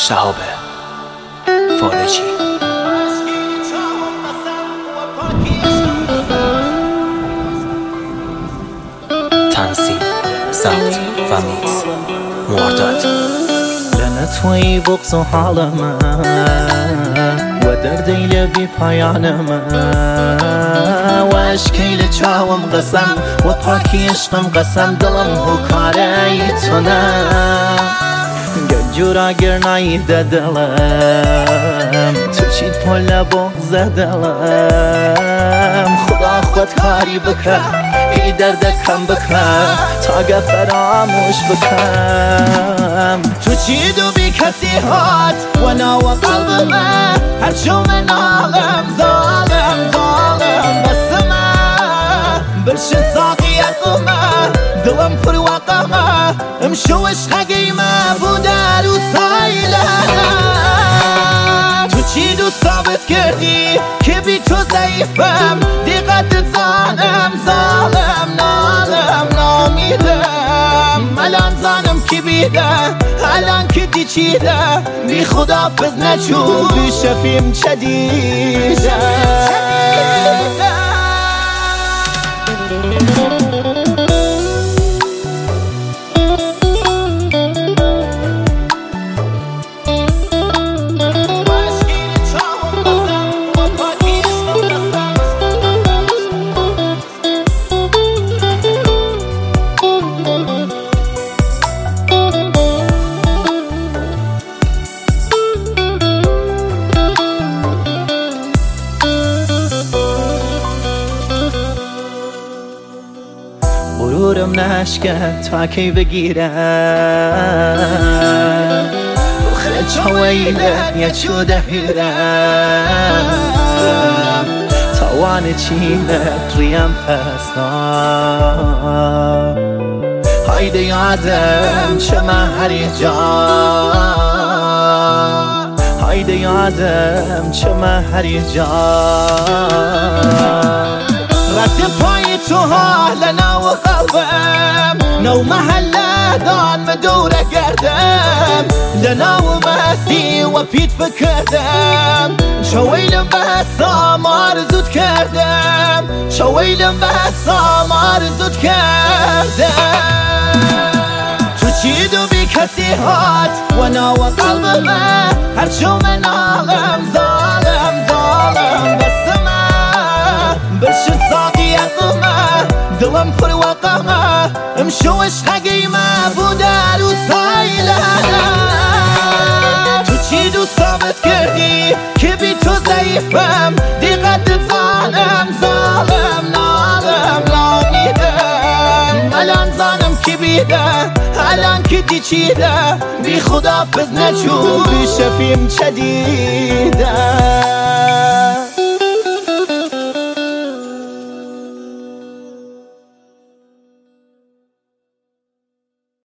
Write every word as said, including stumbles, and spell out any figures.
شهاب فالجی. تنظیم، ضبط و میکس مرداد. لنتوی بغض و حال من و دردی لبی پایان من و اشکیل چاوم قسم و پاکی عشقم قسم دلم هکاره تو نه گجورا گرنایی دلم تو چید پل بغض دلم خدا خود کاری بکن ای درد کم بکن تا گه فراموش بکن تو چید و بی کسی هات و ناو قلب من هرچو من عالم ظالم ظالم بس من برش ساقیت من دلم پر وقمه امشو عشق قیمه بودر و سایله تو چی دو ثابت کردی که بی تو ضعیفم دیقت زانم ظالم نالم نامیدم الان زانم کی بیده الان که دی چیده بی خدا پز نچو بی شفیم چدیده غرورم نشکن تا کی بگیرم بخره چویلم یا چو دهیرم توان چینت ریم پستان هایده یادم چه من هری جا هایده یادم چه من هری جا رد پای تو حال نو قلبم نو محله دان مدوره گردم لنو مسی و پیت بکردم شویلم بسام آرزوت کردم شویلم بسام آرزوت کردم تو چی دو بی کسی هات و نو قلب من هرچو من عالم ظالم ظالم بس من برش ساقیت من دلم پر وقمه امشو عشق قیمه بودر و سایله تو چی دو ثابت کردی که بی تو ضعیفم دیقت زانم ظالم نالم نامیدم الان زانم کی بیده الان که دی چیده بی خدا پز نچو بی شفیم چدیده